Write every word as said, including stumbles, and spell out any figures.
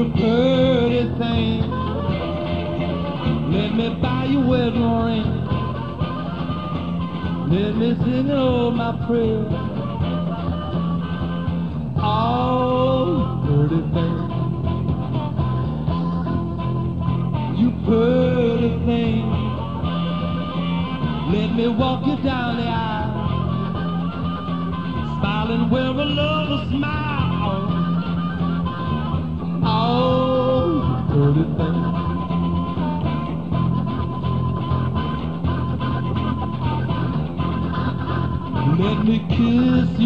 You pretty thing, let me buy you wedding ring. Let me sing all my prayers. Oh, pretty thing, you pretty thing, let me walk you down the aisle, smiling with a little smile. Oh, pretty thing. Let me kiss you.